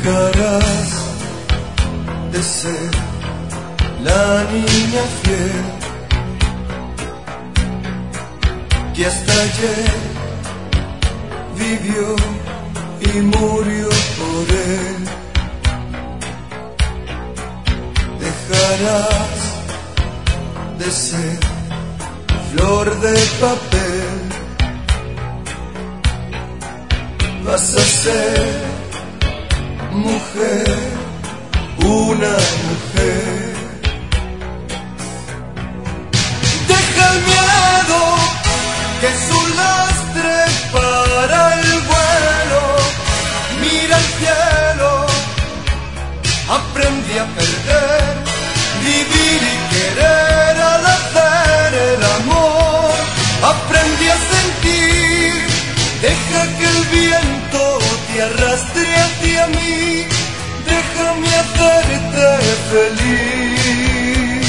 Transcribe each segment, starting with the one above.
Dejarás de ser la niña fiel que hasta ayer vivió y murió por él. Dejarás de ser flor de papel, vas a ser mujer, una mujer. Deja el miedo, que es un lastre para el vuelo. Mira el cielo, aprendí a perder, vivir y querer al hacer el amor. Aprendí a sentir, deja que el viento te arrastre hacia mí. Déjame hacerte feliz.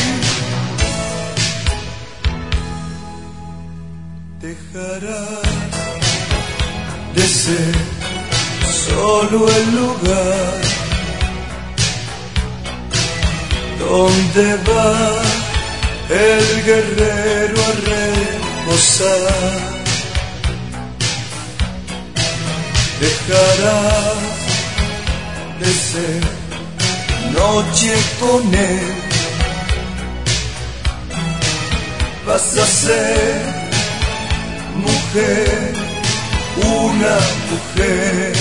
Dejarás de ser solo el lugar donde va el guerrero a reposar. Dejarás de ser noche con él, vas a ser mujer, una mujer.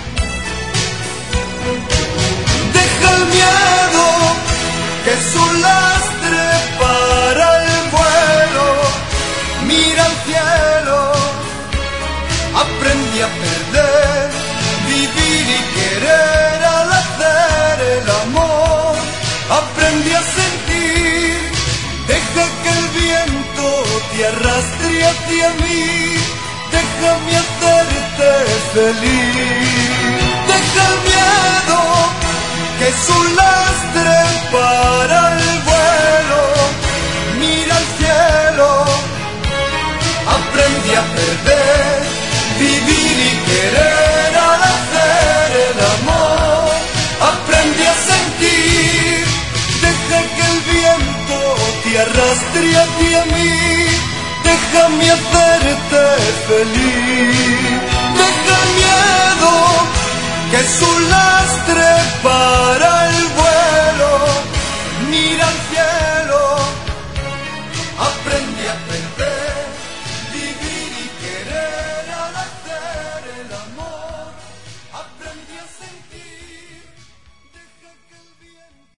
Deja el miedo, que es un lastre para el vuelo. Mira al cielo, aprendí a perder, vivir y querer al hacer el amor. Aprendí a sentir, deja que el viento te arrastre hacia mí. Déjame hacerte feliz. Deja el miedo, que es un lastre para el vuelo. Mira al cielo, aprendí a perder, vivir y querer al hacer el amor. Aprendí a sentir, deja que el viento te arrastre hacia mí. Déjame hacerte feliz.